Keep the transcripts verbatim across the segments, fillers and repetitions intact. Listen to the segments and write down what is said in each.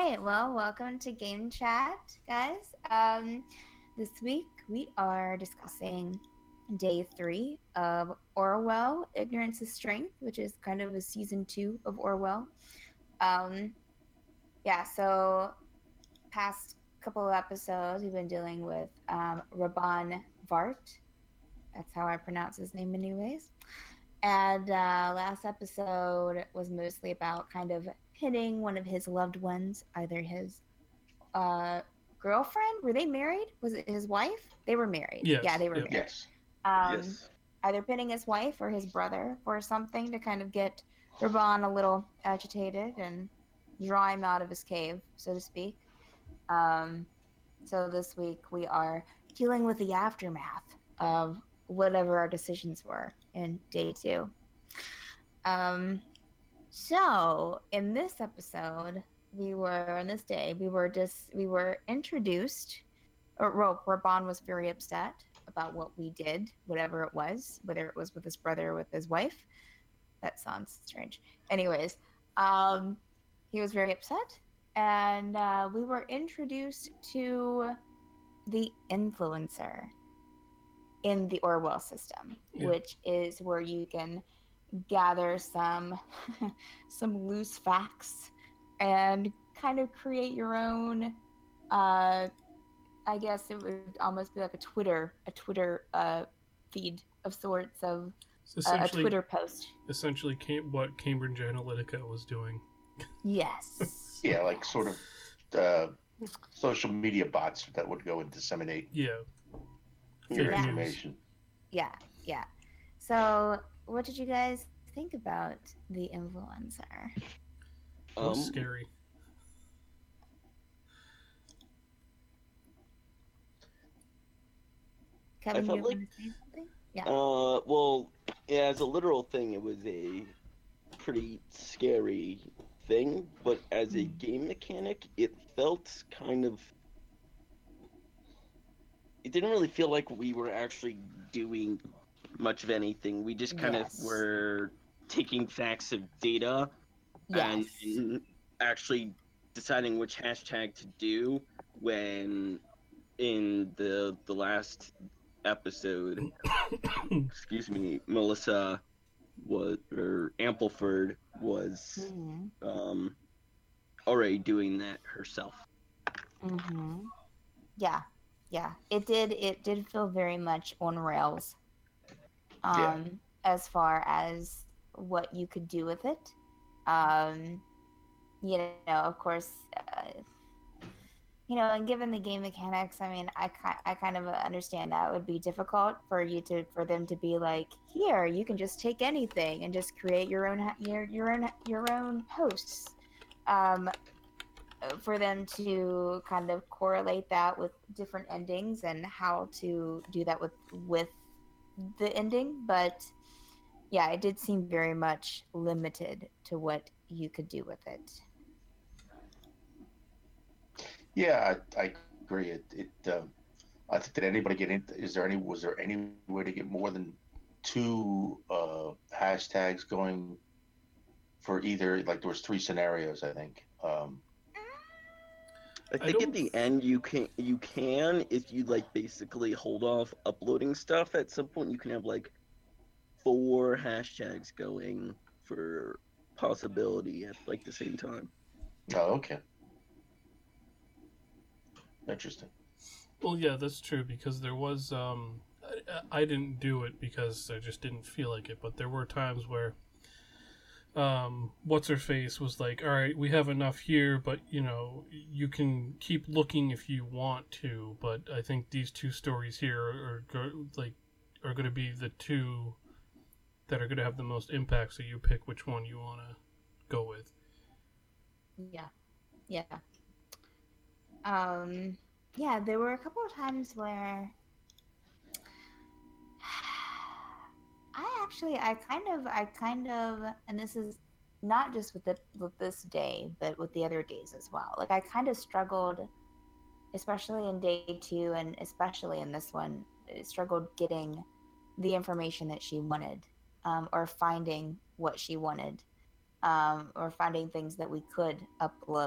right, well, welcome to Game Chat, guys. Um, this week we are discussing day three of Orwell: Ignorance is Strength, which is kind of a season two of Orwell. Um, yeah, so past couple of episodes we've been dealing with um, Raban Vart. That's how I pronounce his name, anyways. And uh, last episode was mostly about kind of hitting one of his loved ones, either his uh, girlfriend. Were they married? Was it his wife? They were married. Yeah, Yes. they were Yep. married. Yes. Um, Yes. Either pinning his wife or his brother for something to kind of get Raban a little agitated and draw him out of his cave, so to speak. Um, so this week we are dealing with the aftermath of whatever our decisions were in day two. Um, so in this episode, we were on this day we were just we were introduced, or well, Raban was very upset about what we did, whatever it was, whether it was with his brother or with his wife. That sounds strange. Anyways, um, he was very upset, and uh, we were introduced to the influencer in the Orwell system, Yeah. which is where you can gather some some loose facts and kind of create your own uh I guess it would almost be like a Twitter a Twitter uh feed of sorts of It's uh, a essentially Twitter post. essentially Cam- what Cambridge Analytica was doing. Yes. Yeah, like sort of uh, social media bots that would go and disseminate Yeah. your Fake Yeah. news. information. Yeah, yeah. So what did you guys think about the influencer? It was Um, scary. I Kevin, felt you like, want to say something? Yeah. uh, well, yeah, as a literal thing, it was a pretty scary thing, but as a Mm. game mechanic, it felt kind of. It didn't really feel like we were actually doing much of anything. We just kind Yes. of were taking facts of data Yes. and actually deciding which hashtag to do when in the the last episode, excuse me, Melissa was or Ampleford was Mhm. um already doing that herself. Mhm. Yeah. Yeah. It did it did feel very much on rails. Um Yeah. as far as what you could do with it. Um you know, of course, uh, you know, and given the game mechanics, I mean, I, I kind of understand that it would be difficult for you to for them to be like, here, you can just take anything and just create your own your your own your own hosts. Um, for them to kind of correlate that with different endings and how to do that with with the ending, but yeah, it did seem very much limited to what you could do with it. Yeah, I, I agree. It, it um, I think, did anybody get in? Is there any? Was there any way to get more than two uh, hashtags going for either? Like there was three scenarios, I think. Um, I I think at don't. the end you can you can if you like basically hold off uploading stuff at some point you can have like four hashtags going for possibility at like the same time. oh, okay, interesting. Well, yeah, that's true because there was. Um, I, I didn't do it because I just didn't feel like it, but there were times where. Um, what's her face was like, all right, we have enough here, but you know, you can keep looking if you want to. But I think these two stories here are, are like are going to be the two that are going to have the most impact. So you pick which one you want to go with. Yeah, yeah. Um, yeah, there were a couple of times where I actually, I kind of, I kind of, and this is not just with the, with this day, but with the other days as well. Like I kind of struggled, especially in day two, and especially in this one, struggled getting the information that she wanted, um, or finding what she wanted, um, or finding things that we could upload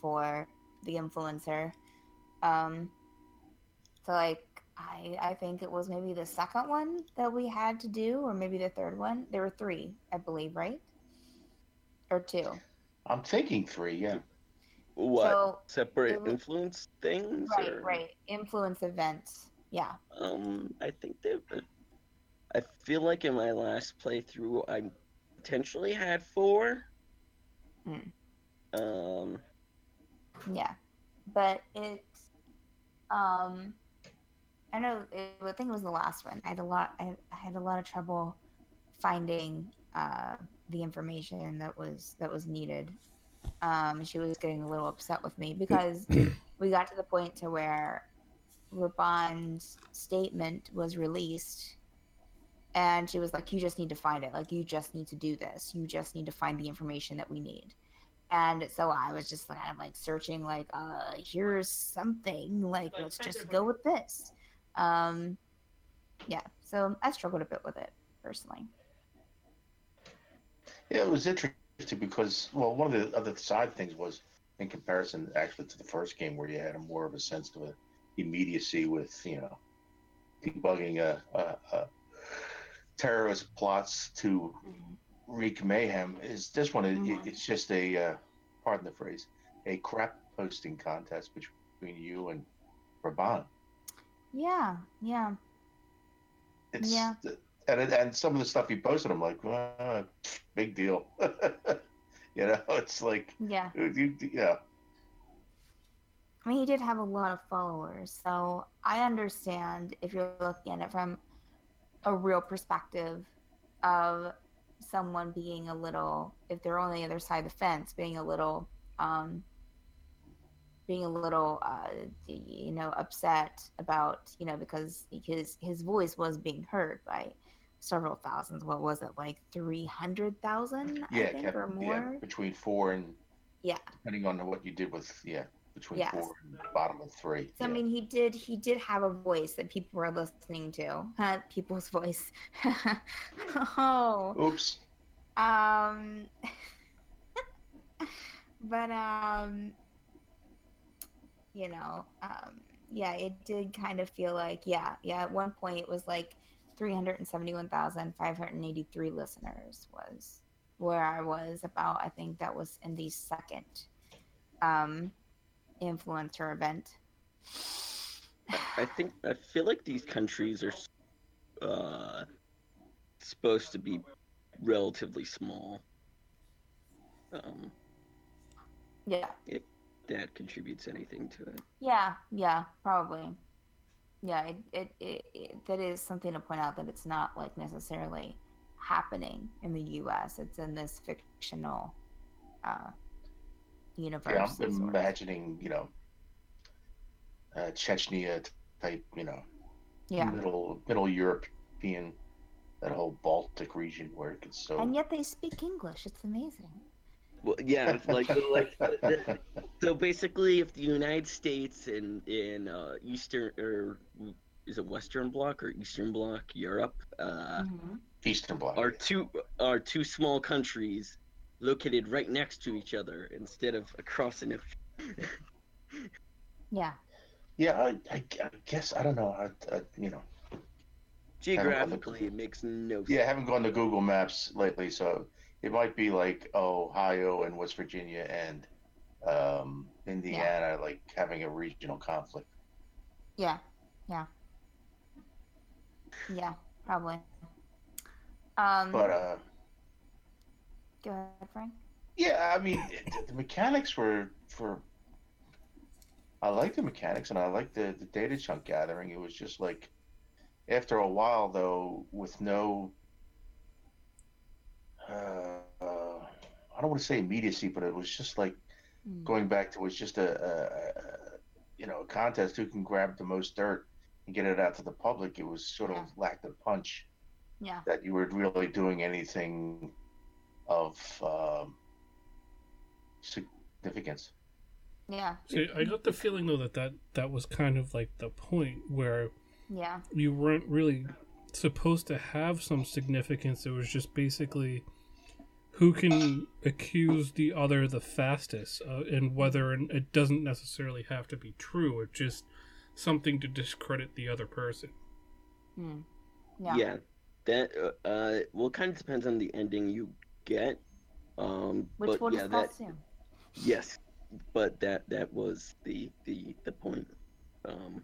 for the influencer. Um, so like I I think it was maybe the second one that we had to do, or maybe the third one. There were three, I believe, right? Or two. I'm thinking three. Yeah. What, So separate it was influence things, right, or right. Influence events. Yeah. um? I think they. I feel like in my last playthrough, I potentially had four. Hmm. Um. Yeah. But it's um I know it, I think it was the last one. I had a lot I, I had a lot of trouble finding uh the information that was that was needed. Um she was getting a little upset with me because we got to the point to where Raban's statement was released and she was like, you just need to find it. Like, you just need to do this. You just need to find the information that we need. And so I was just kind of like searching, like, uh, here's something. Like, let's just go with this. Um, yeah. So I struggled a bit with it personally. Yeah, it was interesting because, well, one of the other side things was in comparison actually to the first game where you had a more of a sense of a immediacy with, you know, debugging a, a, a terrorist plots to wreak mayhem. Is this one? Mhm. It, it's just a, uh, pardon the phrase, a crap posting contest between you and Raban. Yeah. Yeah. It's Yeah. and and some of the stuff he posted, I'm like, uh, big deal. You know, it's like, Yeah. you, yeah. I mean, he did have a lot of followers. So I understand if you're looking at it from a real perspective of someone being a little, if they're on the other side of the fence, being a little, um, being a little, uh, you know, upset about, you know, because his his voice was being heard by several thousands. What was it, like three hundred thousand? I Yeah, think, kept or yeah more. between four and Yeah. depending on what you did with yeah between Yes. four and the bottom of three. So I Yeah. mean, he did he did have a voice that people were listening to. Uh, people's voice. Oh. Oops. Um. But um. You know. Um. Yeah, it did kind of feel like yeah, yeah. At one point, it was like three hundred seventy-one thousand five hundred eighty-three listeners was where I was about. I think that was in the second um influencer event. I think I feel like these countries are uh, supposed to be relatively small. Um, Yeah. if that contributes anything to it. Yeah, yeah, probably. Yeah, it, it, it, it that is something to point out that it's not like necessarily happening in the U S. It's in this fictional uh, universe. Yeah, I'm sort of. imagining, you know, uh, Chechnya type, you know, Yeah, middle middle European, that whole Baltic region where it gets so. and yet they speak English. It's amazing. Well, yeah, like like the, so basically, if the United States and in uh, Eastern or is it Western Bloc or Eastern Bloc Europe uh, Mm-hmm. Eastern Bloc are two are two small countries located right next to each other instead of across an ocean. Yeah. Yeah, I, I, I guess I don't know. I, I, you know, Geographically, it makes no sense. yeah, I haven't gone to Google Maps lately, so it might be like Ohio and West Virginia and um, Indiana, like having a regional conflict. Yeah. Yeah. Yeah. Probably. Um. But uh, Go ahead, Frank. yeah, I mean, it, the mechanics were for. I like the mechanics and I like the, the data chunk gathering. It was just like, after a while though, with no, uh, uh, I don't want to say immediacy, but it was just like Mm. going back to it's just a, a, a you know a contest who can grab the most dirt and get it out to the public. It was sort Yeah. of lacked the punch Yeah. that you were really doing anything of um, significance. Yeah. See, I got the feeling though that, that that was kind of like the point where Yeah. you weren't really supposed to have some significance. It was just basically who can accuse the other the fastest, uh, and whether and it doesn't necessarily have to be true. It's just something to discredit the other person. Hmm. Yeah. Yeah, that uh, uh, well, kind of depends on the ending you get. Um, Which but we'll yeah, that discuss soon. yes, but that that was the the the point. Um,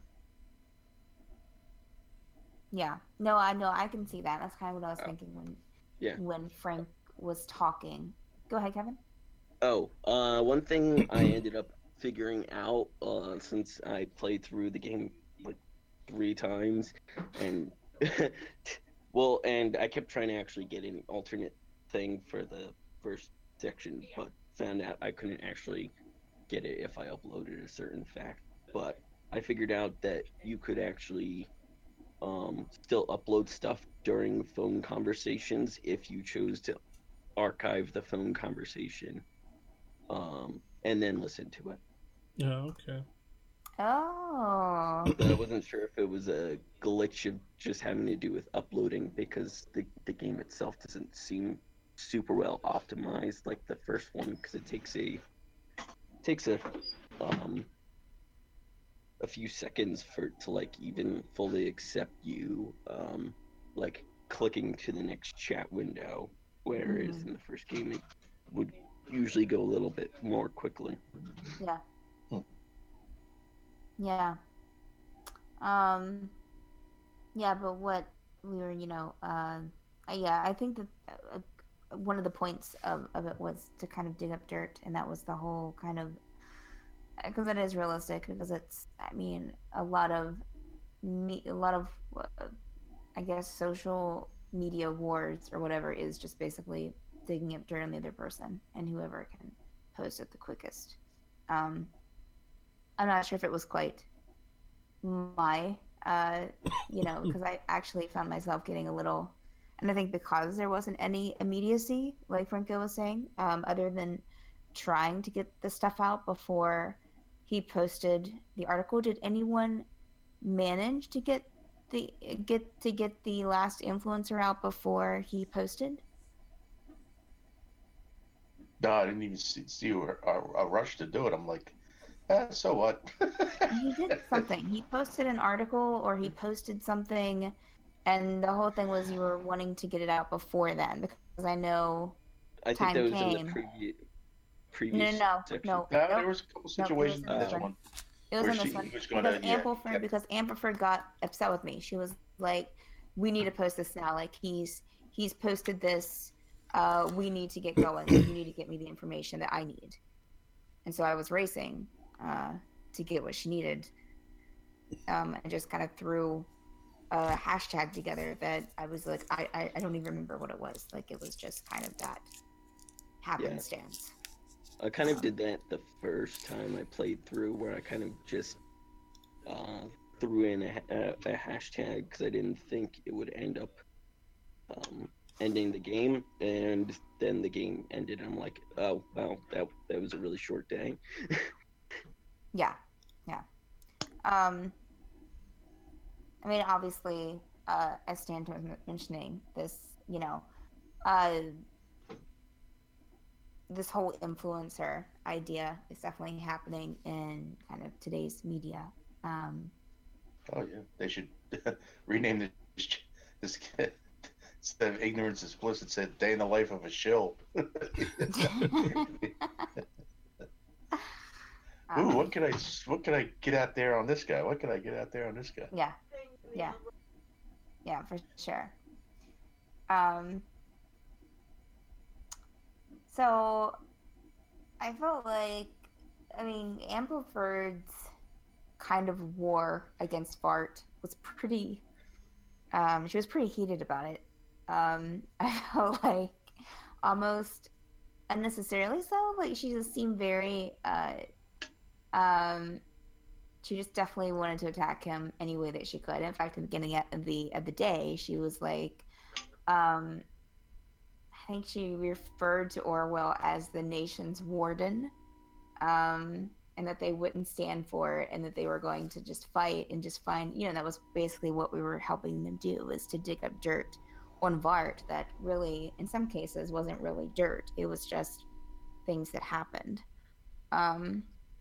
Yeah. No, I know. I can see that. That's kind of what I was uh, thinking when yeah. when Frank was talking. Go ahead, Kevin. Oh, uh, one thing I ended up figuring out uh, since I played through the game like three times, and well, and I kept trying to actually get an alternate thing for the first section, but found out I couldn't actually get it if I uploaded a certain fact. But I figured out that you could actually um, still upload stuff during phone conversations if you chose to archive the phone conversation um, and then listen to it. Oh, okay. Oh. But I wasn't sure if it was a glitch of just having to do with uploading because the, the game itself doesn't seem super well optimized like the first one because it takes a takes a um a few seconds for to like even fully accept you um like clicking to the next chat window, whereas Mhm. in the first game it would usually go a little bit more quickly. Yeah. Hmm. Yeah. Um. Yeah, but what we were, you know, uh, uh, yeah, I think that uh, uh, one of the points of, of it was to kind of dig up dirt, and that was the whole kind of because it is realistic because it's, I mean, a lot of me, a lot of, uh, I guess, social media wars or whatever is just basically digging up dirt on the other person and whoever can post it the quickest. Um, I'm not sure if it was quite my uh you know because I actually found myself getting a little, and I think because there wasn't any immediacy like Franco was saying, um other than trying to get the stuff out before he posted the article. Did anyone manage to get the get to get the last influencer out before he posted? No, I didn't even see, see a, a, a rush to do it. I'm like, eh, so what? He did something. He posted an article or he posted something, and the whole thing was you were wanting to get it out before then because I know I think time that was in the came. previous No, no, previous no, section. no, No, nope, there was a couple nope. It was situations in in this this Oh, one. one It was where in this she one was going because to, yeah, Ampleford kept, because Ampleford got upset with me. She was like, "We need to post this now. Like he's he's posted this. Uh, we need to get going. Like you need to get me the information that I need." And so I was racing uh, to get what she needed, um, and just kind of threw a hashtag together that I was like, I, I, I don't even remember what it was. Like it was just kind of that yeah. happenstance. I kind of Um, did that the first time I played through, where I kind of just uh, threw in a, a, a hashtag because I didn't think it would end up um, ending the game, and then the game ended. I'm like, oh wow, that that was a really short day. yeah, yeah. Um, I mean, obviously, uh, as Stan was mentioning, this, you know, uh, this whole influencer idea is definitely happening in kind of today's media. Um, oh yeah, they should rename this this instead of ignorance is bliss. It said day in the life of a shill. Ooh, um, what can I what can I get out there on this guy? What can I get out there on this guy? yeah, yeah, yeah, for sure. Um, so I felt like, I mean, Ampleford's kind of war against Fart was pretty, um, she was pretty heated about it. Um, I felt like almost unnecessarily so. Like she just seemed very, uh, um, she just definitely wanted to attack him any way that she could. In fact, in the beginning of the of the day, she was like, um, I think she referred to Orwell as the nation's warden, um, and that they wouldn't stand for it, and that they were going to just fight and just find, you know, that was basically what we were helping them do, is to dig up dirt on Vart that really, in some cases, wasn't really dirt. It was just things that happened. Um,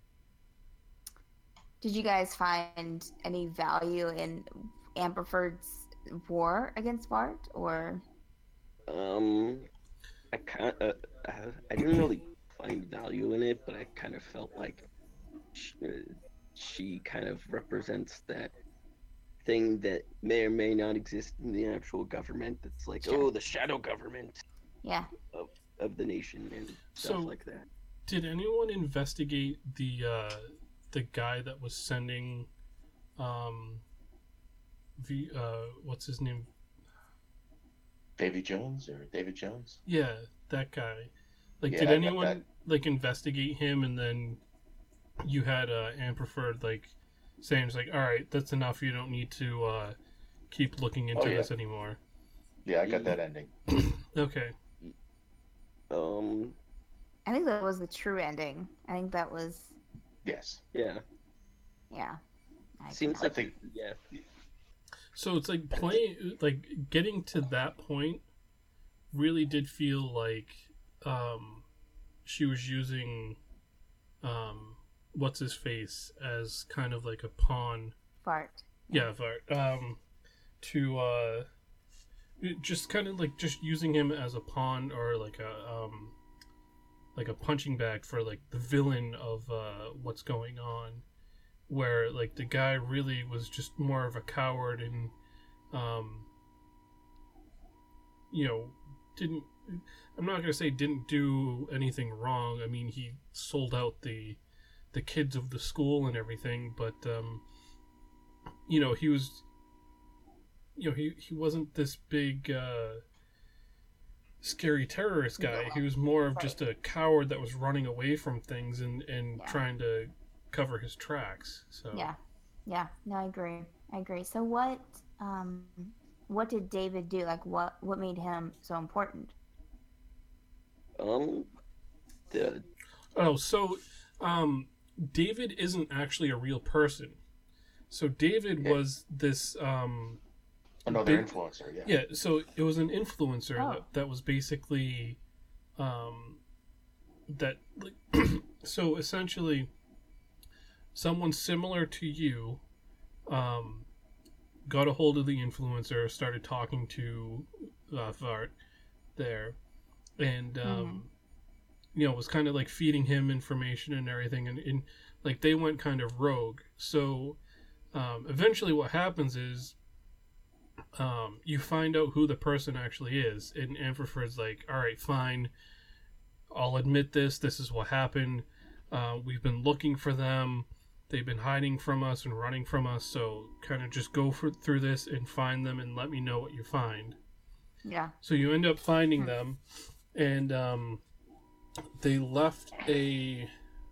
did you guys find any value in Amberford's war against Vart, or? Um, I kind uh, I I didn't really find value in it, but I kind of felt like she, uh, she kind of represents that thing that may or may not exist in the actual government. That's like, Sure. oh, the shadow government Yeah. of of the nation and stuff So- like that. Did anyone investigate the uh, the guy that was sending, um, the uh, what's his name? Davy Jones or David Jones? Yeah, that guy. Like, Yeah, did I got anyone that. like investigate him, and then you had uh, Amberford like saying, "It's like, all right, that's enough. You don't need to uh, keep looking into Oh, yeah. this anymore." Yeah, I got that ending. Okay. Um, I think that was the true ending. I think that was, Yes. yeah, yeah. I seems I like think yeah, So it's like playing, like getting to that point really did feel like um, she was using um, what's his face as kind of like a pawn. Vart. Yeah, Vart. Um, to uh, just kind of like just using him as a pawn or like a um, like a punching bag for like the villain of uh, what's going on. Where like the guy really was just more of a coward and um you know didn't I'm not gonna say didn't do anything wrong. I mean, he sold out the the kids of the school and everything, but um you know he was you know he, he wasn't this big uh scary terrorist guy. He was more of just a coward that was running away from things and and Yeah. trying to cover his tracks. So Yeah, yeah. No, I agree. I agree. So what, um, what did David do? Like, what, what made him so important? um, the Oh, so um, David isn't actually a real person. So David Yeah. was this. Um, Another Big- influencer, yeah. yeah, so it was an influencer Oh. that, that was basically. Um, that. Like, so essentially, someone similar to you um, got a hold of the influencer, started talking to uh, Vart there, and. Um, Mhm. you know, was kind of like feeding him information and everything, and, and like they went kind of rogue. So um, eventually, what happens is um, you find out who the person actually is, and Amberford's like, "All right, fine, I'll admit this. This is what happened. Uh, we've been looking for them. They've been hiding from us and running from us. So kind of just go for, through this and find them, and let me know what you find." Yeah. So you end up finding Hmm. them, and um, they left a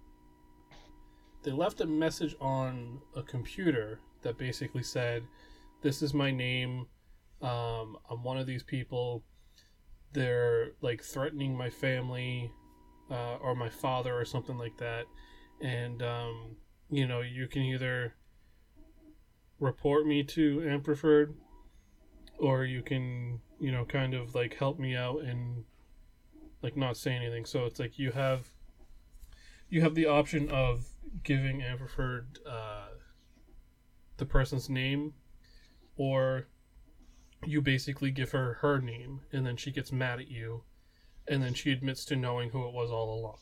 they left a message on a computer that basically said, "This is my name. Um, I'm one of these people. They're like threatening my family uh, or my father or something like that, and um, you know, you can either report me to Amberford, or you can, you know, kind of like help me out and like not say anything." So it's like you have you have the option of giving Amberford uh, the person's name, or you basically give her her name, and then she gets mad at you, and then she admits to knowing who it was all along.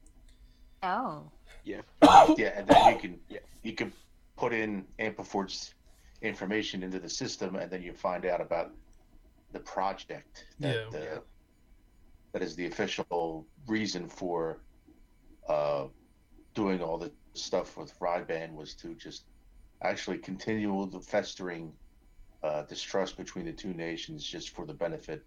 Oh. Yeah, and then you can Yeah. you can put in Amperford's information into the system, and then you find out about the project that Yeah. uh, that is the official reason for uh, doing all the stuff with Rydban, was to just actually continue the festering uh, distrust between the two nations, just for the benefit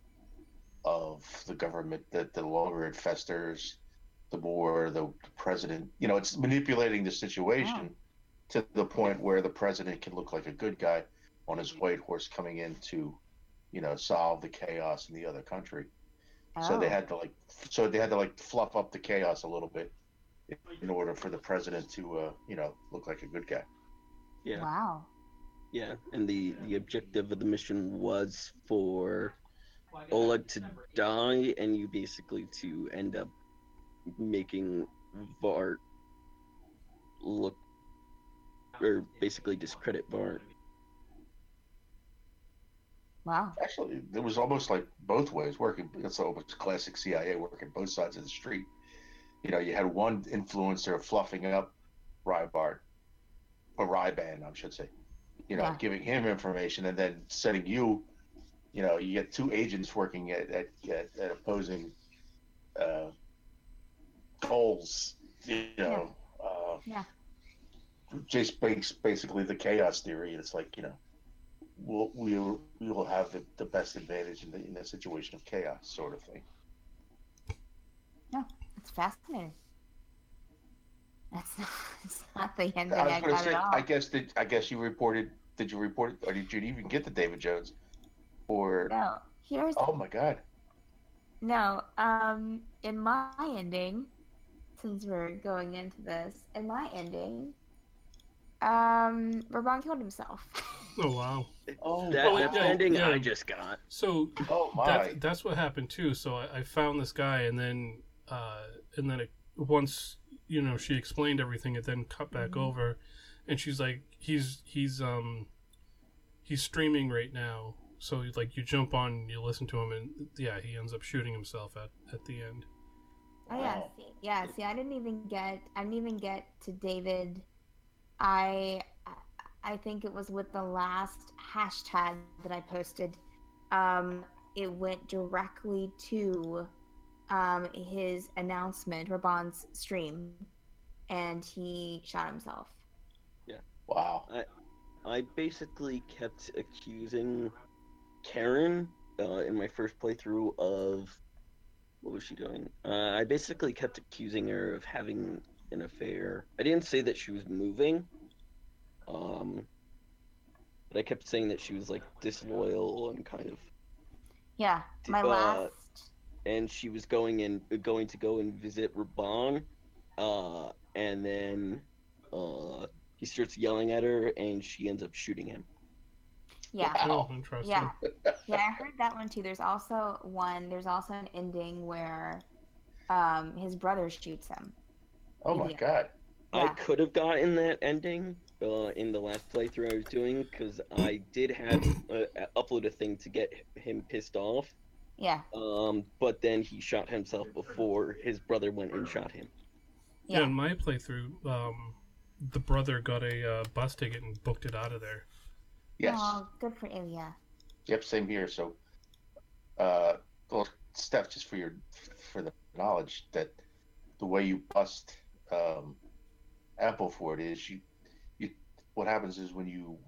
of the government. That the longer it festers, the more the president, you know, it's manipulating the situation to the point where the president can look like a good guy on his white horse coming in to, you know, solve the chaos in the other country. So they Oh. had to like, so they had to like fluff up the chaos a little bit in order for the president to, uh, you know, look like a good guy. yeah. Wow. Yeah, and the the objective of the mission was for Oleg to die, and you basically to end up making Vart look, or basically discredit Vart. Wow. Actually, it was almost like both ways working. It's almost classic C I A working both sides of the street. You know, you had one influencer fluffing up Rybart, or Ryban, I should say. You know, Yeah. giving him information and then setting you. You know, you get two agents working at at, at, at opposing uh, goals. You know, uh, Yeah. just bas- basically the chaos theory. It's like, you know, we'll we'll we will have the, the best advantage in the in a situation of chaos, sort of thing. Yeah. It's fascinating. That's not, it's not the ending I I, was going to got say, at all. I guess that I guess you reported. Did you report it, or did you even get the David Jones? Or No. Here's oh my God, no. Um. In my ending, since we're going into this, in my ending, um, Raban killed himself. Oh wow. oh That my, that's the yeah, ending yeah. I just got. So oh my, that that's what happened too. So I, I found this guy, and then uh, and then it, once you know she explained everything, it then cut back Mhm. over, and she's like, he's he's um he's streaming right now. So like you jump on, you listen to him, and yeah, he ends up shooting himself at at the end. Oh yeah, Wow. see, yeah. See, I didn't even get. I didn't even get to David. I I think it was with the last hashtag that I posted. Um, it went directly to um his announcement, Raban's stream, and he shot himself. wow. I I basically kept accusing Karen uh, in my first playthrough of what was she doing? Uh, I basically kept accusing her of having an affair. I didn't say that she was moving, um, but I kept saying that she was like disloyal and kind of, Yeah, my uh, last. and she was going in going to go and visit Raban, uh, and then uh, he starts yelling at her, and she ends up shooting him. Yeah, Oh, Wow. interesting. yeah, yeah. I heard that one too. There's also one. There's also an ending where um his brother shoots him. Oh my Yeah. God. I Yeah. could have gotten that ending uh, in the last playthrough I was doing because I did have uh, upload a thing to get him pissed off. Yeah. Um, but then he shot himself before his brother went and shot him. Yeah, Yeah. in my playthrough, um, the brother got a uh, bus ticket and booked it out of there. Yes. Oh, good for you. Yeah. Yep. Same here. So, uh, well, Steph, just for your for the knowledge that the way you bust um, Ampleford is you you what happens is when you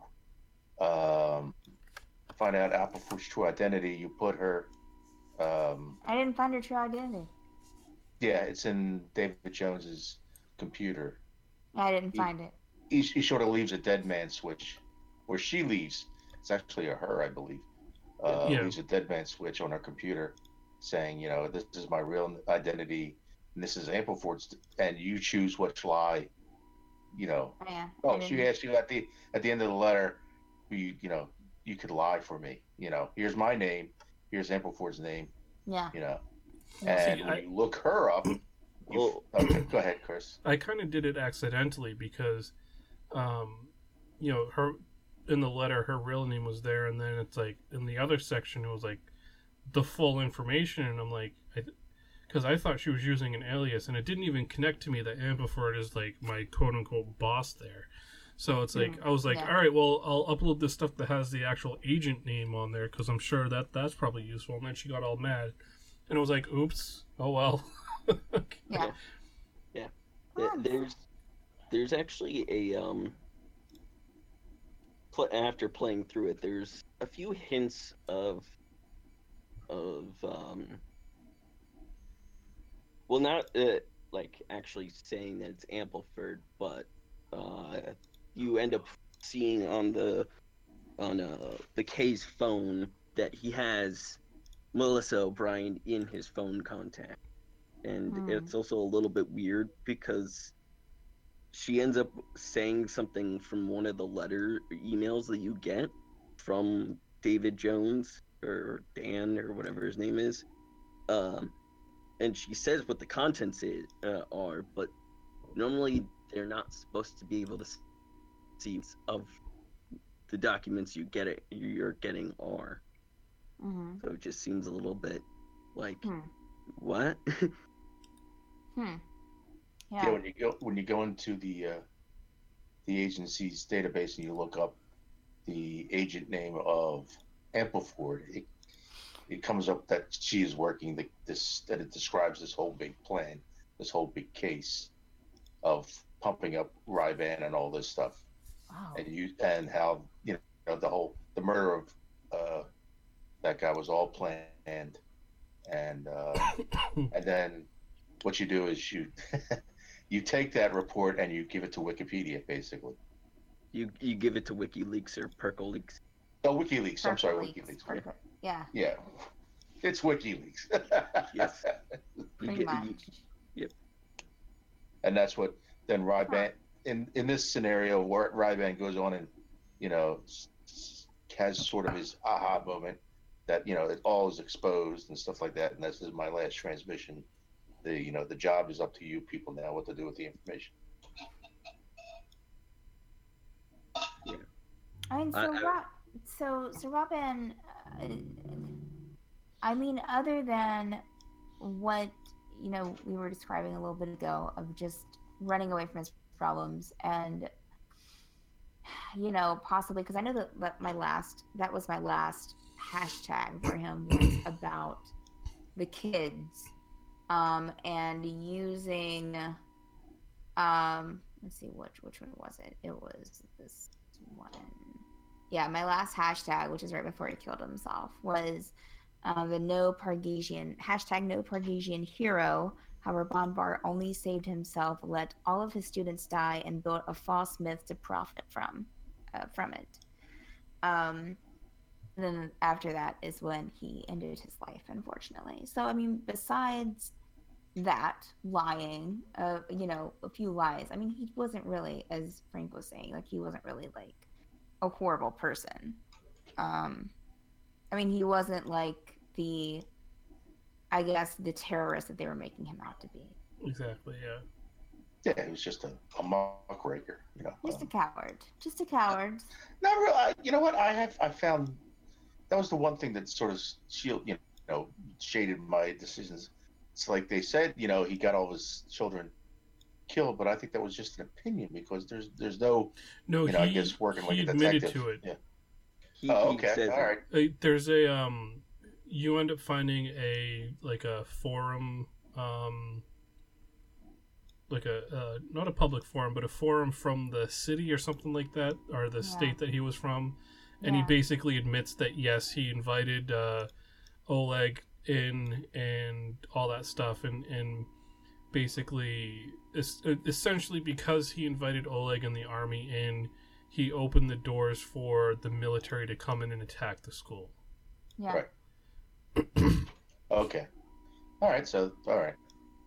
um, find out Appleford's true identity, you put her. Um, I didn't find her true identity. yeah, it's in David Jones's computer. I didn't He- find it. He, he sort of leaves a dead man switch, where she leaves. It's actually a her, I believe. Uh, Yeah. Leaves a dead man switch on her computer, saying, you know, this is my real identity, and this is Ampleford's, and you choose which lie. You know, Oh, yeah. I oh, she didn't- asked you at the at the end of the letter, you you know, you could lie for me. You know, here's my name, here's Ampleford's name. Yeah. You know, Yeah. and See, when I- you look her up, you Well, okay, go ahead, Chris. I kind of did it accidentally because, um, you know, her in the letter, her real name was there, and then it's like in the other section, it was like the full information, and I'm like, because I, I thought she was using an alias, and it didn't even connect to me that Ampleford is like my quote unquote boss there. So it's like Mm, I was like, yeah. all right, well, I'll upload this stuff that has the actual agent name on there because I'm sure that that's probably useful. And then she got all mad, and it was like, oops, oh well. Yeah. Th- Well, there's there's actually a um pl- after playing through it, there's a few hints of of um well, not uh, like actually saying that it's Ampleford, but uh you end up seeing on the on uh the K's phone that he has Melissa O'Brien in his phone contact. And Hmm. it's also a little bit weird because she ends up saying something from one of the letter emails that you get from David Jones or Dan or whatever his name is. Um, and she says what the contents is, uh, are, but normally they're not supposed to be able to see of the documents you get it you're getting are. Mm-hmm. So it just seems a little bit like Hmm. what? Hmm. Yeah. Yeah. when you go when you go into the uh, the agency's database and you look up the agent name of Ampliford, it it comes up that she is working the, this that it describes this whole big plan, this whole big case of pumping up Ryvan and all this stuff, Wow. and you and how you know the whole the murder of uh, that guy was all planned, and uh, and then what you do is you you take that report and you give it to Wikipedia, basically. You you give it to WikiLeaks or PercoLeaks. Oh, WikiLeaks. I'm sorry, Perfect. WikiLeaks. Perfect. Yeah. Yeah, it's WikiLeaks. Yes. You Pretty get much. you, And that's what then Ryban in in this scenario where Ryban goes on and you know s- s- has sort of his aha moment that you know it all is exposed and stuff like that. And this is my last transmission. The you know the job is up to you people now what to do with the information. I mean, so I- I- Rob, so so Robin, uh, I mean, other than what you know we were describing a little bit ago of just running away from his problems and you know possibly because I know that, that my last that was my last hashtag for him was about the kids um and using um let's see which which one was it it was this one. Yeah, my last hashtag, which is right before he killed himself, was uh, the no Pargesian hashtag no Pargesian hero. However, Bonbar only saved himself, let all of his students die, and built a false myth to profit from uh, from it. Um, and then after that is when he ended his life, unfortunately. So I mean, besides that lying, uh, you know, a few lies. I mean, he wasn't really, as Frank was saying, like he wasn't really like a horrible person. Um, I mean, he wasn't like the, I guess, the terrorist that they were making him out to be. Exactly. Yeah. Yeah, he was just a, a muckraker, you know. Just a Um, coward. Just a coward. not really. I, you know what? I have I found that was the one thing that sort of shield you know shaded my decisions. It's like they said, you know, he got all his children killed, but I think that was just an opinion because there's there's no No, you know I he guess working like he a admitted detective. to it. Yeah. he, Oh, he okay. says All right. Uh, There's a um, you end up finding a like a forum um. Like a uh, not a public forum, but a forum from the city or something like that, or the Yeah. state that he was from, and he Yeah. basically admits that yes, he invited uh, Oleg in and all that stuff, and and basically, es- essentially because he invited Oleg and the army in, he opened the doors for the military to come in and attack the school. Yeah. Right. Okay. All right. So all right.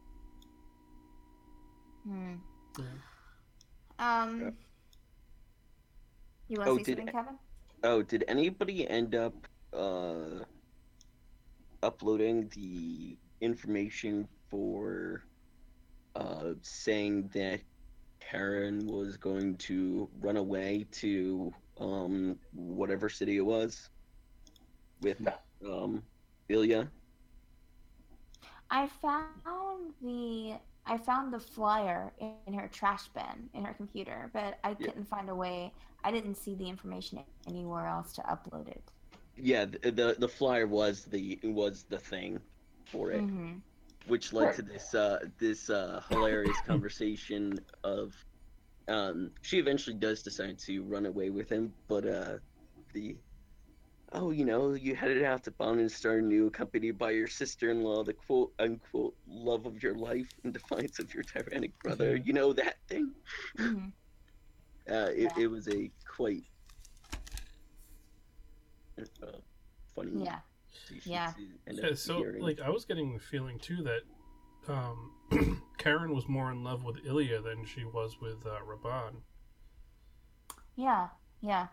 Hmm. Yeah. Um. Yeah. You want to Oh, say did- something, Kevin? Oh, did anybody end up uh, uploading the information for uh, saying that Karen was going to run away to um, whatever city it was with No. um, Ilya? I found the I found the flyer in her trash bin in her computer, but I Yeah. couldn't find a way. I didn't see the information anywhere else to upload it. Yeah, the, the the flyer was the was the thing for it, Mm-hmm. which led Right. to this uh, this uh, hilarious conversation of um, she eventually does decide to run away with him, but uh, the oh, you know, you headed out to Bond and Star New, accompanied by your sister-in-law, the quote unquote love of your life in defiance of your tyrannic brother. Yeah. You know that thing. Mm-hmm. Uh, it, Yeah. it was a quite uh, funny. Yeah. you should Yeah. see- end Yeah, up so hearing. like I was getting the feeling too that um, Karen was more in love with Ilya than she was with uh, Raban. Yeah, yeah.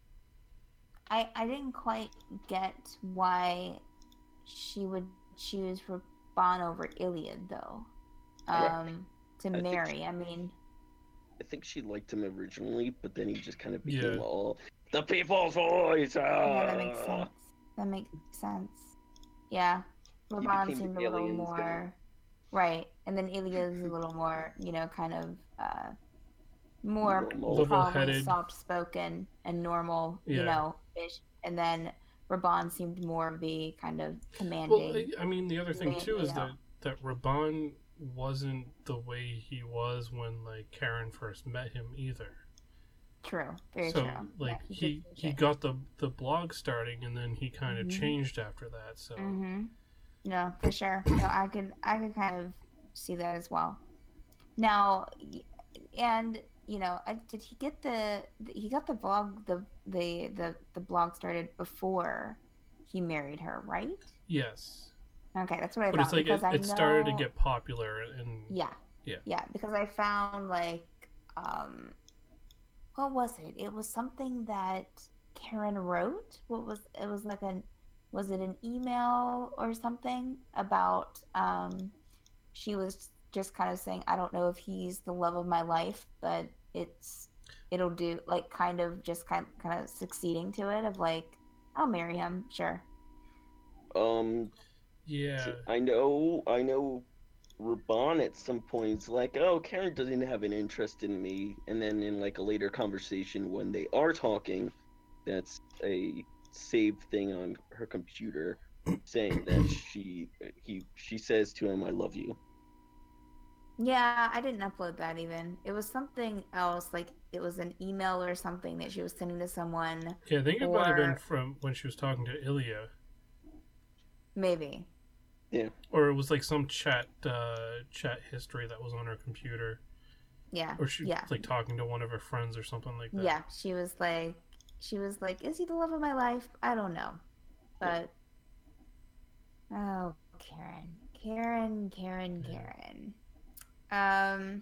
I I didn't quite get why she would choose Raban over Iliad though. Um, to I think marry. she, I mean, I think she liked him originally, but then he just kind of Yeah. became all the people's voice. yeah, that makes ah!" sense. That makes sense. Yeah, He Raban became seemed a the little aliens guy. more right, and then Iliad's a little more, you know, kind of uh, more Normal. probably Level-headed. soft-spoken and normal, you Yeah. know, ish. And then Raban seemed more of the kind of Well, commanding. I, I mean, the other thing man, too you is know. that that Raban wasn't the way he was when like Karen first met him either. True, very so true. like yeah, he he got the the blog starting, and then he kind of Mhm. changed after that. So Mm-hmm. No, for sure. No, I could I could kind of see that as well. Now, y- and you know, I, did he get the he got the blog the the the the blog started before he married her, right? yes, Okay, that's what I but it's thought like because it, I it started to know. get popular, and Yeah. Yeah. Yeah, because I found like um what was it? It was something that Karen wrote. What was it was like an was it an email or something about um she was just kind of saying, I don't know if he's the love of my life, but it's it'll do like kind of just kind kind of succeeding to it of like I'll marry him, sure. Um, yeah, I know, I know. Raban at some points like, oh, Karen doesn't have an interest in me, and then in like a later conversation when they are talking, that's a saved thing on her computer, saying that she he she says to him, "I love you." Yeah, I didn't upload that even. It was something else, like it was an email or something that she was sending to someone, yeah. I think it might have been or from when she was talking to Ilya, maybe. or it was like some chat uh, chat history that was on her computer, Yeah, or she yeah, was like talking to one of her friends or something like that. yeah. She was like, she was like, is he the love of my life? I don't know, but oh, Karen, Karen, Karen, Yeah. Karen. Um,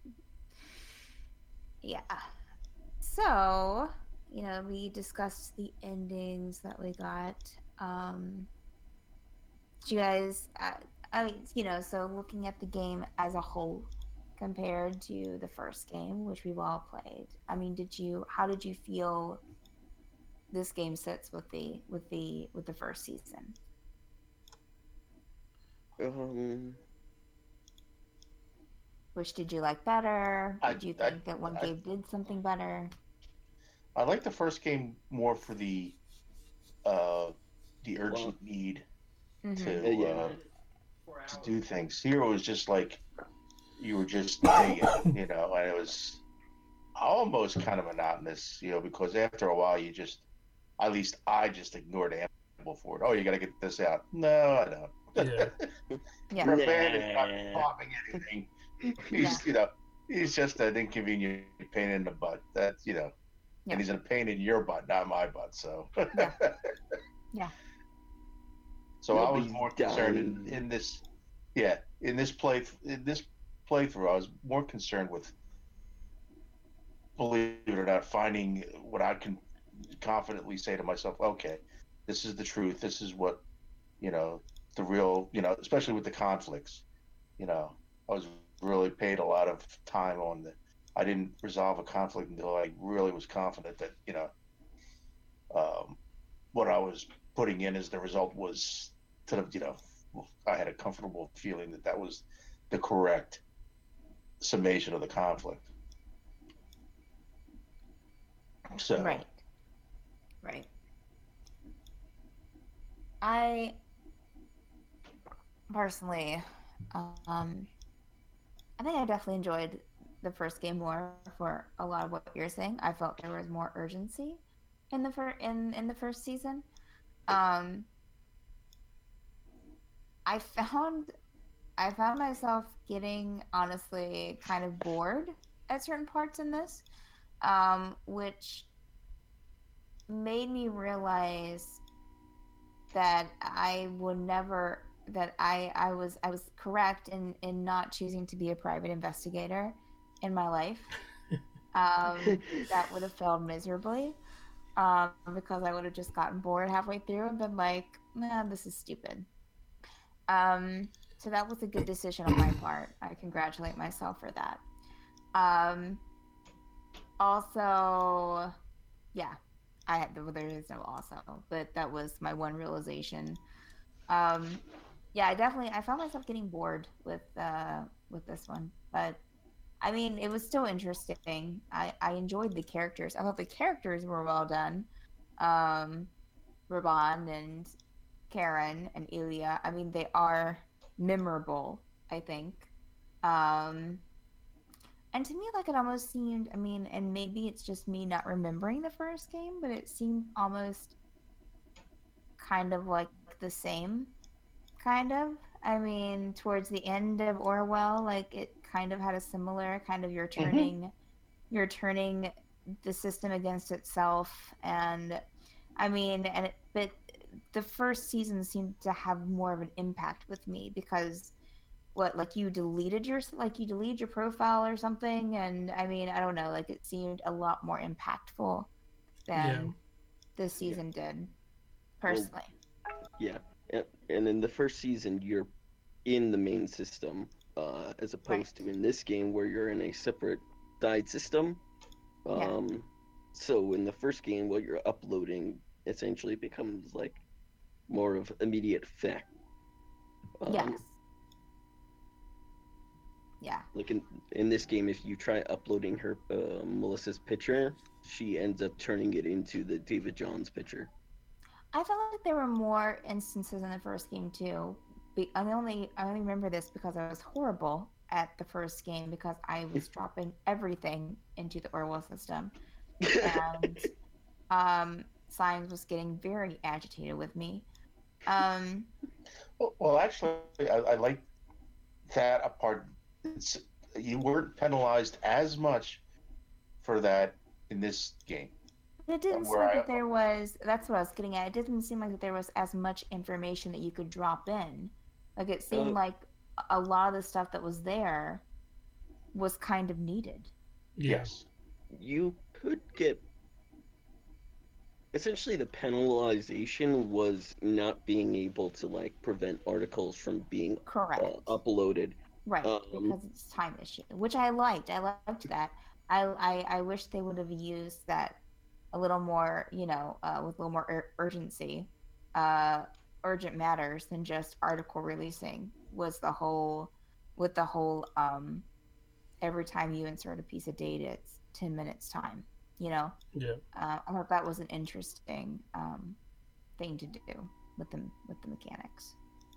yeah. So, you know, we discussed the endings that we got. Um, did you guys, uh, I mean, you know, so looking at the game as a whole compared to the first game, which we've all played. I mean, did you, how did you feel this game sits with the, with the, with the first season? Um, Which did you like better? I- Did you I- think that one I- game did something better? I like the first game more for the uh, the urgent need Mhm. to Yeah, yeah. uh, to do things. Here it was just like you were just digging, you know, and it was almost kind of monotonous, you know, because after a while you just, at least I just ignored Amble for it. Oh, you got to get this out. No, I don't. Yeah. Yeah. Raban is not Nah. popping anything. He's, you know, he's just an inconvenient pain in the butt. That's, you know, Yeah. and he's a pain in your butt, not my butt. So, Yeah. Yeah. So I was Nobody's more concerned in, dying. in this, yeah, in this play, in this playthrough, I was more concerned with, believe it or not, finding what I can confidently say to myself, okay, this is the truth. This is what, you know, the real, you know, especially with the conflicts, you know, I was really paid a lot of time on the, I didn't resolve a conflict until I really was confident that, you know, um, what I was putting in as the result was sort of, you know, I had a comfortable feeling that that was the correct summation of the conflict. So, Right. Right. I personally, um, I think I definitely enjoyed the first game more for a lot of what you're saying. I felt there was more urgency in the fir- in in the first season. Um, I found I found myself getting honestly kind of bored at certain parts in this, um, which made me realize that I would never that I I was I was correct in in not choosing to be a private investigator in my life. Um, that would have failed miserably. Um, because I would have just gotten bored halfway through and been like, "Nah, this is stupid." Um, so that was a good decision on my part. I congratulate myself for that. Um, also, yeah, I had there is no also, but that was my one realization. Um, yeah, I definitely I found myself getting bored with uh with this one, but I mean, it was still interesting. I I enjoyed the characters. I thought the characters were well done. Um, Raban and Karen and Ilya. I mean, they are memorable, I think. Um, and to me, like it almost seemed, I mean, and maybe it's just me not remembering the first game, but it seemed almost kind of like the same, kind of. I mean, towards the end of Orwell, like it kind of had a similar kind of you're Mm-hmm. turning, you're turning the system against itself, and I mean, and it, but the first season seemed to have more of an impact with me because what like you deleted your like you deleted your profile or something, and I mean I don't know, like it seemed a lot more impactful Yeah. than this Yeah. season did Well, personally. yeah. And, and in the first season, you're in the main system, uh, as Right. opposed to in this game where you're in a separate side system. Yeah. Um, so in the first game, what you're uploading essentially becomes like more of immediate effect. Um, Yes. Yeah. like in in this game, if you try uploading her uh, Melissa's picture, she ends up turning it into the David Johns picture. I felt like there were more instances in the first game too. Be- I only I only remember this because I was horrible at the first game because I was dropping everything into the Orwell system, and um, Symes was getting very agitated with me. Um, Well, well, actually, I, I like that apart. It's, you weren't penalized as much for that in this game. but it didn't seem Where like I, that there was. That's what I was getting at. It didn't seem like that there was as much information that you could drop in. Like it uh, seemed like a lot of the stuff that was there was kind of needed. Yeah. yes, you could get essentially the penalization was not being able to like prevent articles from being uh, Correct. uploaded. Right, Um, because it's time issue, which I liked. I liked that. I I, I wish they would have used that a little more, you know, uh, with a little more ur- urgency, uh, urgent matters than just article releasing. Was the whole with the whole um, every time you insert a piece of data, it's ten minutes time. You know, Yeah. uh, I thought that was an interesting um, thing to do with the with the mechanics.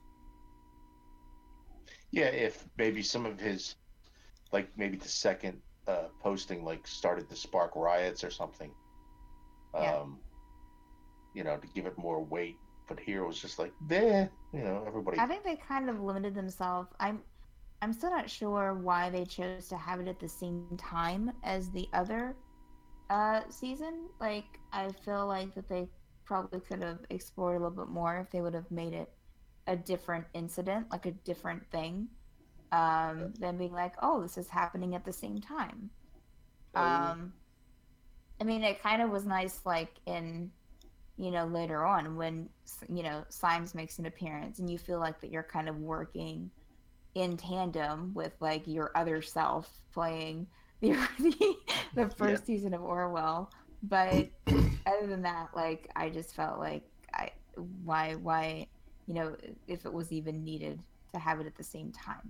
yeah. If maybe some of his, like maybe the second uh, posting, like started to spark riots or something, Yeah. um, you know, to give it more weight. But here it was just like, there, you know, everybody. I think they kind of limited themselves. I'm I'm still not sure why they chose to have it at the same time as the other uh season. Like I feel like that they probably could have explored a little bit more if they would have made it a different incident, like a different thing, um, than being like, oh, this is happening at the same time. um, Um, I mean, it kind of was nice, like in you know later on when you know Symes makes an appearance and you feel like that you're kind of working in tandem with like your other self playing the the yeah, first season of Orwell. But other than that, like I just felt like I why why you know if it was even needed to have it at the same time.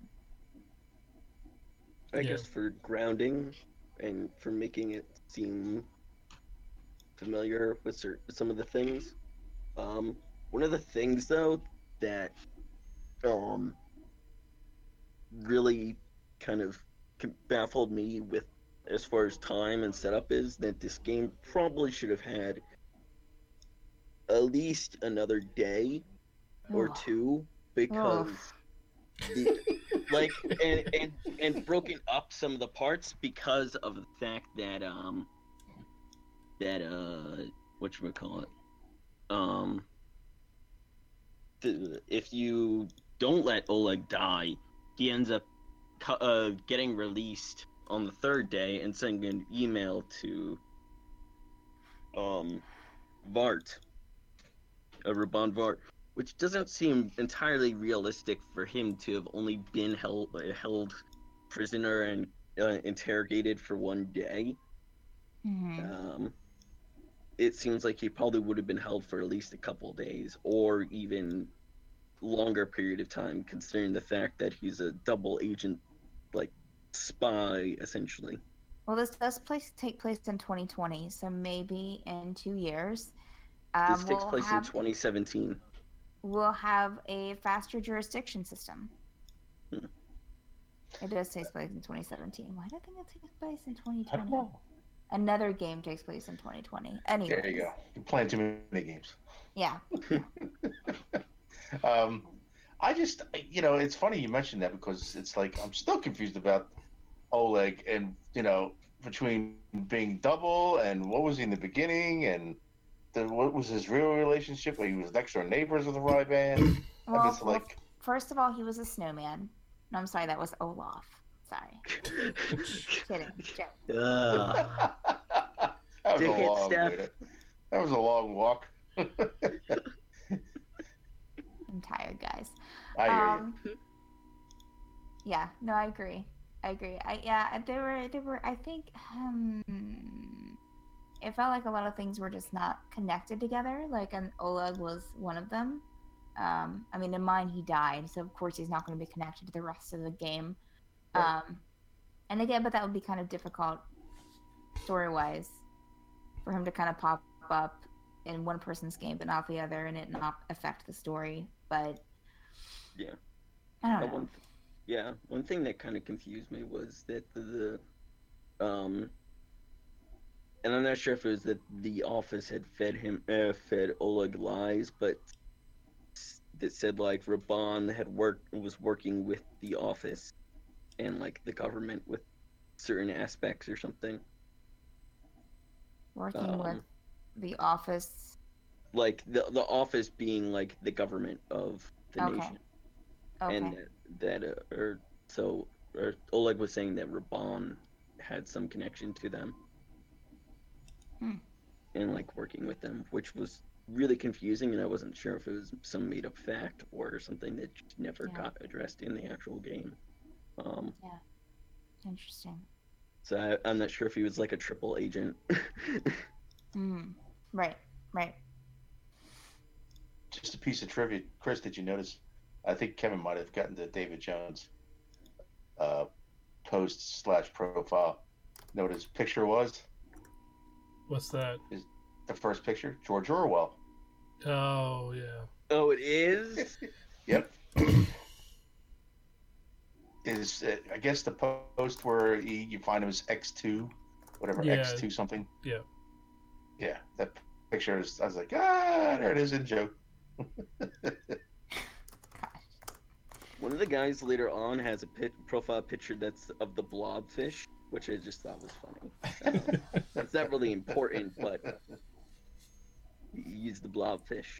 I Yeah. guess for grounding and for making it seem familiar with cer- some of the things. Um, one of the things though that um really kind of baffled me with as far as time and setup is that this game probably should have had at least another day or Ugh. two Ugh. because the like and and and broken up some of the parts because of the fact that um that uh what you call it um the, if you don't let Oleg die, he ends up uh, getting released on the third day and sending an email to um, Vart, uh, Raban Vart, which doesn't seem entirely realistic for him to have only been held uh, held prisoner and uh, interrogated for one day. Mm-hmm. Um, it seems like he probably would have been held for at least a couple of days, or even longer period of time, considering the fact that he's a double agent, like spy, essentially. Well, this does place take place in twenty twenty, so maybe in two years, um, This takes we'll place have in twenty seventeen. we'll have a faster jurisdiction system. Hmm. It does take place in twenty seventeen. Why do I think it takes place in twenty I don't twenty? know. Another game takes place in twenty twenty. Anyway. There you go. You're playing too many games. Yeah. um, I just, you know, it's funny you mentioned that because it's like I'm still confused about Oleg and, you know, between being double and what was he in the beginning and the, what was his real relationship? Where he was next door neighbors with the Ryban. Well, I mean, it's well, like, first of all, he was a snowman. No, I'm sorry, that was Olaf. Sorry. Kidding. Joke. Ugh. that was a Dickhead long Steph. way to- that was a long walk. I'm tired, guys. I hear Um, yeah, no, I agree. I agree. I yeah, there were there were I think um it felt like a lot of things were just not connected together. Like, and Oleg was one of them. Um, I mean, in mine he died, so of course he's not going to be connected to the rest of the game. Right. Um, and again, but that would be kind of difficult story-wise for him to kind of pop up in one person's game but not the other, and it not affect the story. But Yeah. I don't Uh, know. one, yeah, one thing that kind of confused me was that the, the, um, and I'm not sure if it was that the office had fed him, uh, fed Oleg lies, but that said like Raban had worked was working with the office and like the government with certain aspects or something. Working um, with the office. Like the the office being like the government of the Okay. nation. Okay. And that, that uh, or so or Oleg was saying that Raban had some connection to them. Hmm. And like working with them, which was really confusing, and I wasn't sure if it was some made up fact or something that just never Yeah. got addressed in the actual game. Um, Interesting. so I, I'm not sure if he was like a triple agent. Mm. Right. Right. Just a piece of trivia, Chris. Did you notice? I think Kevin might have gotten to David Jones' uh, post slash profile. Know what his picture was? What's that? The first picture, George Orwell. Oh yeah. Oh, it is? Yep. Is uh, I guess the post where he, you find him as X two, whatever Yeah. X two something. Yeah. Yeah, that picture is. I was like, ah, there it is in joke. One of the guys later on has a pit, profile picture that's of the blobfish, which I just thought was funny. Um, it's not really important, but he used the blobfish.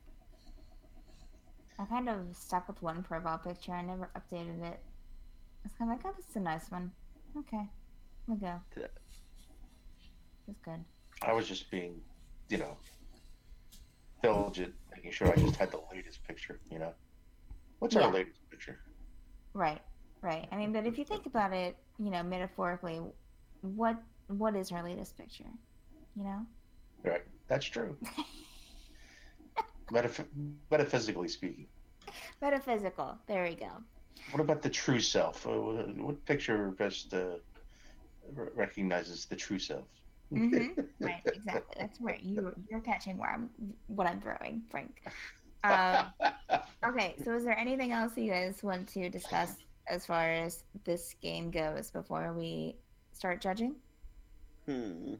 I kind of stuck with one profile picture. I never updated it. I was kind of like, oh, this is a nice one. Okay. We'll go. Yeah. It's good. I was just being, you know, diligent, making sure I just had the latest picture. You know, what's Yeah. our latest picture? Right. Right. I mean, but if you think about it, you know, metaphorically, what what is her latest picture? You know? Right, that's true. Metaph- metaphysically speaking. Metaphysical. There we go. What about the true self? Uh, what picture best uh, re- recognizes the true self? Mm-hmm. Right. Exactly. That's where you you're catching where I'm what I'm throwing, Frank. Um, okay. So, is there anything else you guys want to discuss as far as this game goes before we start judging? Hmm.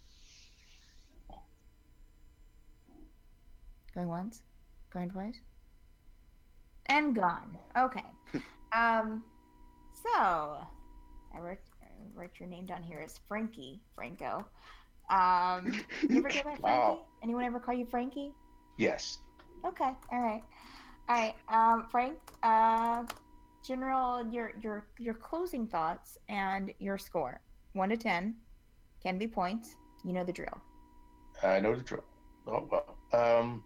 Going once, going twice, and gone. Okay. Um. So, I wrote, I wrote your name down here as Frankie Franco. Um. You ever go by Frankie? Wow. Anyone ever call you Frankie? Yes. Okay. All right. All right, um, Frank. Uh, general, your your your closing thoughts and your score. One to ten, can be points. You know the drill. I know the drill. Oh well. Um,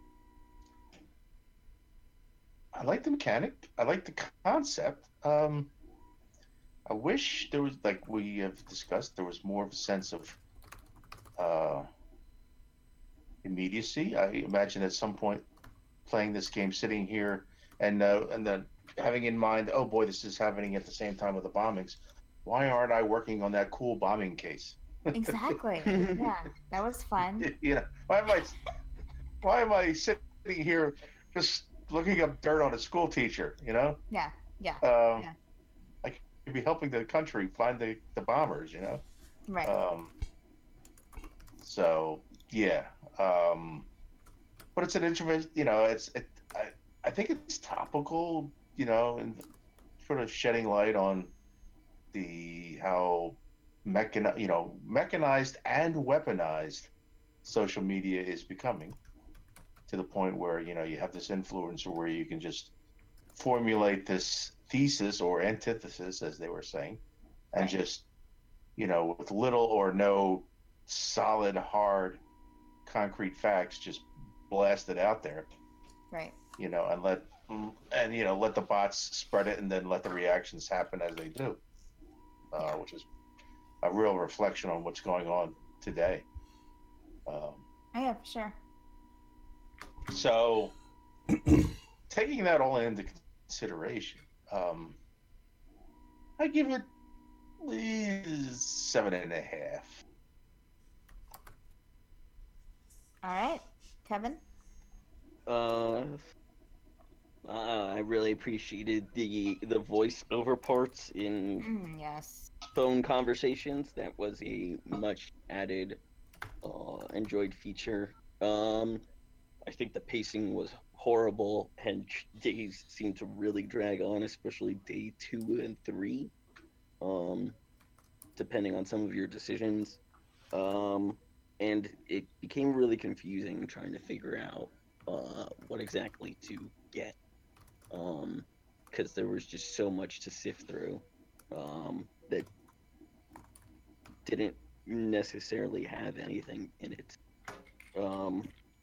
I like the mechanic. I like the concept. Um, I wish there was, like we have discussed, there was more of a sense of uh, immediacy. I imagine at some point playing this game, sitting here, and uh, and then having in mind, oh boy, this is happening at the same time with the bombings. Why aren't I working on that cool bombing case? Exactly. Yeah, that was fun. You know, why am I why am I sitting here just looking up dirt on a school teacher? You know. Yeah, yeah, Um, yeah. I could be helping the country find the, the bombers. You know. Right. Um, so yeah, um, but it's an interesting. You know, it's it. I, I think it's topical. You know, and sort of shedding light on the how mechan you know mechanized and weaponized social media is becoming, to the point where you know you have this influencer where you can just formulate this thesis or antithesis, as they were saying, and Right. just you know with little or no solid, hard, concrete facts, just blast it out there, Right. you know, and let and you know let the bots spread it, and then let the reactions happen as they do, uh, Yeah. which is a real reflection on what's going on today. Um, Oh, yeah, for sure. so, taking that all into consideration, um, I give it uh, seven and a half. All right, Kevin. Uh, uh, I really appreciated the the voice over parts in Mm, yes. phone conversations. That was a much added, uh, enjoyed feature. Um, I think the pacing was horrible, and days seemed to really drag on, especially day two and three. Um, depending on some of your decisions. Um, and it became really confusing trying to figure out uh, what exactly to get. Um, because there was just so much to sift through um, that didn't necessarily have anything in it. Um,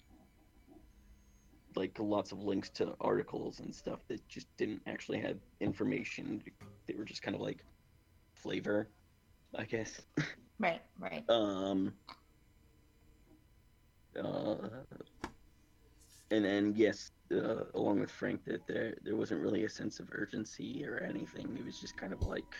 like lots of links to articles and stuff that just didn't actually have information. They were just kind of like flavor, I guess. Right. Right. Um, uh, and then yes, uh, along with Frank, that there there wasn't really a sense of urgency or anything. It was just kind of like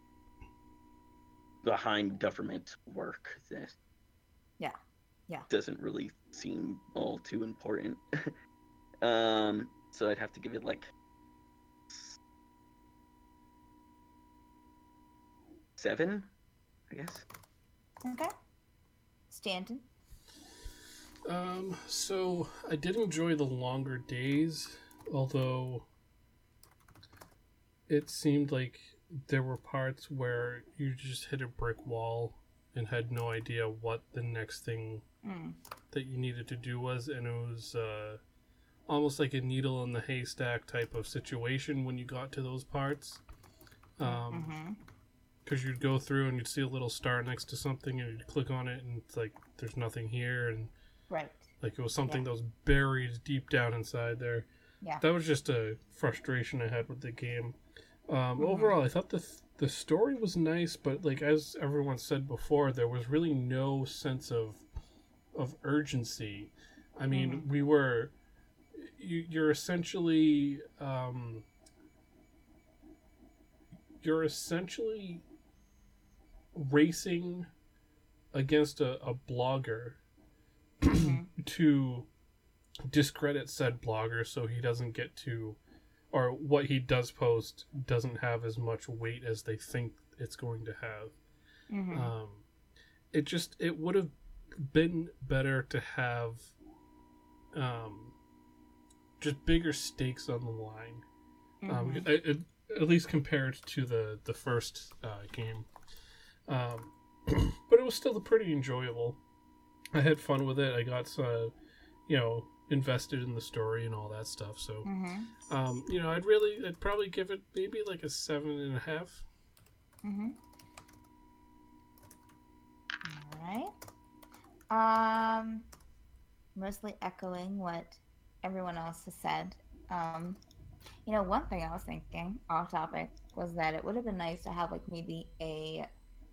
behind government work that Yeah. Yeah. doesn't really seem all too important. um, so I'd have to give it like seven, I guess. Okay. Stanton. Um, so I did enjoy the longer days, although it seemed like there were parts where you just hit a brick wall and had no idea what the next thing Mm. that you needed to do was, and it was uh, almost like a needle in the haystack type of situation when you got to those parts. Um, Mm-hmm. because you'd go through and you'd see a little star next to something and you'd click on it and it's like there's nothing here, and Right. like it was something Yeah. that was buried deep down inside there. Yeah. That was just a frustration I had with the game. Um, Mhm. Overall, I thought the th- the story was nice, but like as everyone said before, there was really no sense of of urgency. I mean, Mhm. we were you, you're essentially um, you're essentially racing against a, a blogger Mhm. to discredit said blogger so he doesn't get to, or what he does post doesn't have as much weight as they think it's going to have. Mhm. Um, it just, it would have been better to have um, just bigger stakes on the line. Um, Mhm. it, it, at least compared to the, the first uh, game. Um, but it was still pretty enjoyable. I had fun with it. I got, uh, you know, invested in the story and all that stuff. So, Mm-hmm. um, you know, I'd really, I'd probably give it maybe like a seven and a half. Mm-hmm. All right. Um, mostly echoing what everyone else has said. Um, you know, one thing I was thinking off topic was that it would have been nice to have like maybe a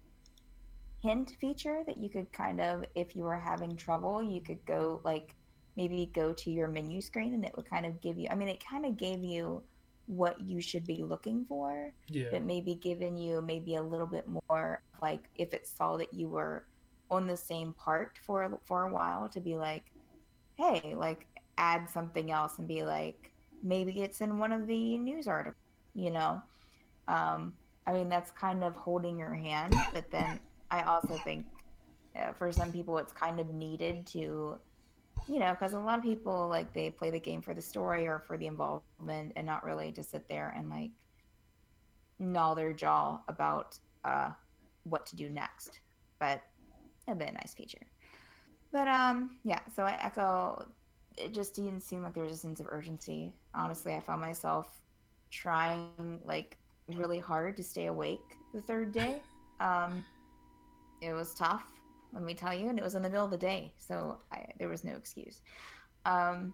hint feature that you could kind of, if you were having trouble, you could go like maybe go to your menu screen and it would kind of give you, I mean, it kind of gave you what you should be looking for, Yeah. but maybe giving you maybe a little bit more like if it saw that you were on the same part for for a while to be like, hey, like add something else and be like, maybe it's in one of the news articles, you know? Um, I mean, that's kind of holding your hand, but then I also think uh, for some people it's kind of needed to, you know, because a lot of people like they play the game for the story or for the involvement and not really to sit there and like gnaw their jaw about uh, what to do next. But it'd be a nice feature. But um, yeah. So I echo. It just didn't seem like there was a sense of urgency. Honestly, I found myself trying like really hard to stay awake the third day. Um, it was tough, let me tell you, and it was in the middle of the day, so I, there was no excuse. Um,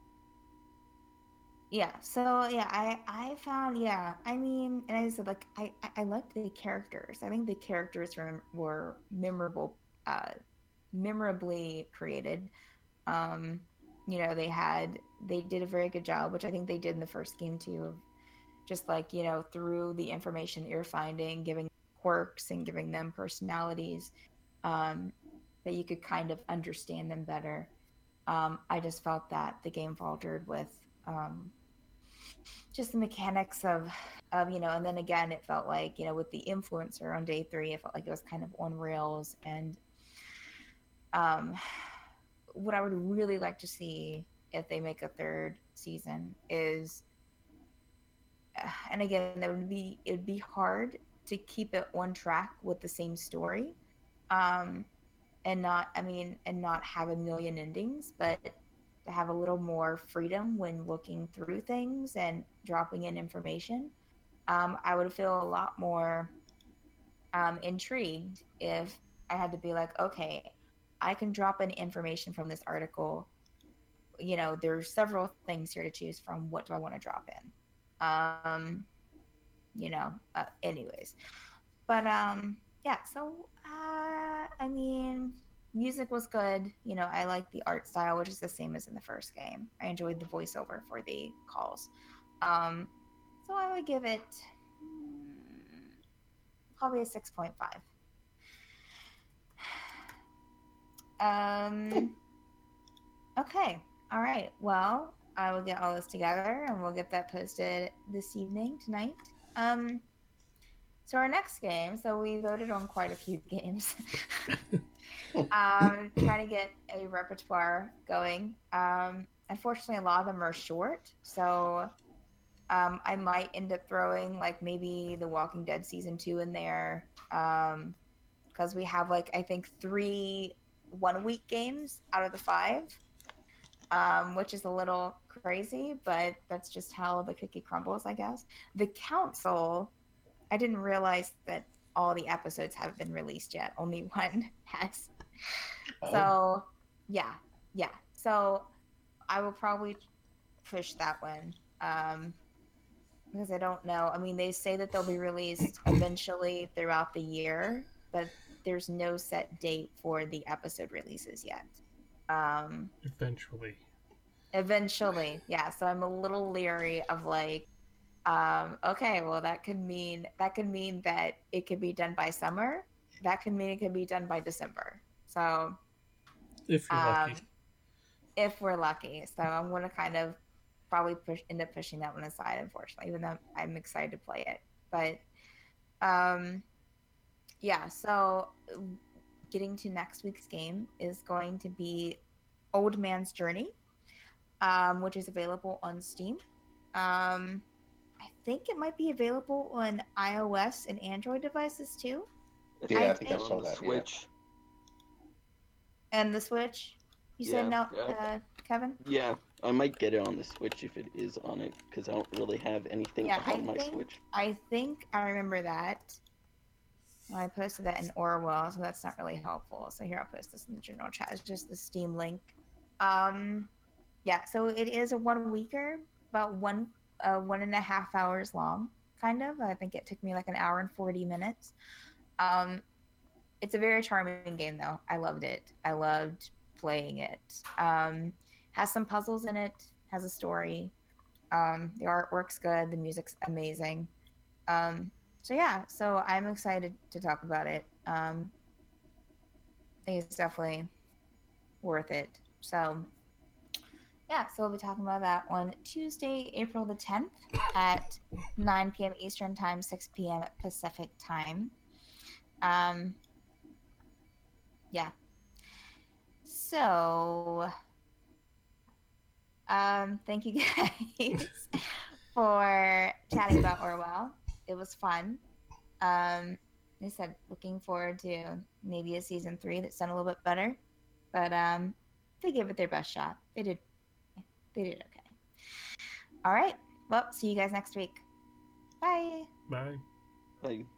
yeah. So yeah, I I found yeah. I mean, and I said like I I, I liked the characters. I think the characters were were memorable, uh, memorably created. Um, you know, they had they did a very good job, which I think they did in the first game too, of just like, you know, through the information that you're finding, giving quirks and giving them personalities, um, that you could kind of understand them better. Um, I just felt that the game faltered with um, just the mechanics of, of, you know, and then again, it felt like, you know, with the influencer on day three, it felt like it was kind of on rails. And um, what I would really like to see if they make a third season is, and again, it would be it would be hard to keep it on track with the same story, um, and not I mean, and not have a million endings, but to have a little more freedom when looking through things and dropping in information. Um, I would feel a lot more um, intrigued if I had to be like, okay, I can drop in information from this article. You know, there's several things here to choose from. What do I want to drop in? Um, you know, uh, anyways. But um, yeah. So uh, I mean, music was good. You know, I like the art style, which is the same as in the first game. I enjoyed the voiceover for the calls. Um, so I would give it mm, probably a six point five. Um, okay. All right. Well, I will get all this together and we'll get that posted this evening, tonight. Um, so our next game, so we voted on quite a few games. um, trying to get a repertoire going. Um, unfortunately, a lot of them are short, so um, I might end up throwing like maybe The Walking Dead season two in there, um, because we have like I think three one week games out of the five, um, which is a little crazy, but that's just how the cookie crumbles, I guess. The Council, I didn't realize that all the episodes haven't been released yet. Only one has. Oh. So, yeah, yeah. So I will probably push that one um, because I don't know. I mean, they say that they'll be released eventually throughout the year, but there's no set date for the episode releases yet. Um, Eventually. Eventually, yeah. So I'm a little leery of like, um, okay, well that could mean that could mean that it could be done by summer. That could mean it could be done by December. So If you're um, lucky. if we're lucky. So I'm gonna kind of probably push end up pushing that one aside, unfortunately, even though I'm excited to play it. But um, yeah. So getting to next week's game is going to be Old Man's Journey, um, which is available on Steam. Um, I think it might be available on iOS and Android devices too. Yeah, I I think I think- saw on the that. Switch. And the Switch. You Yeah, said no, yeah. uh, Kevin? Yeah, I might get it on the Switch if it is on it, because I don't really have anything Yeah, I on my think Switch. I think I remember that. Well, I posted that in Orwell, so that's not really helpful. So here, I'll post this in the general chat. It's just the Steam link. Um, yeah, so it is a one weeker, about one uh, one and a half hours long, kind of. I think it took me like an hour and forty minutes. Um, it's a very charming game, though. I loved it. I loved playing it. Um, has some puzzles in it. Has a story. Um, the artwork's good. The music's amazing. Um, so yeah, so I'm excited to talk about it. Um, I think it's definitely worth it. So yeah, so we'll be talking about that on Tuesday, April the tenth at nine p.m. Eastern Time, six p.m. Pacific Time. Um, yeah. So, um, thank you guys for chatting about Orwell. It was fun. Um, like I said, looking forward to maybe a season three that's done a little bit better. But um, they gave it their best shot. They did. They did okay. All right. Well, see you guys next week. Bye. Bye. Like,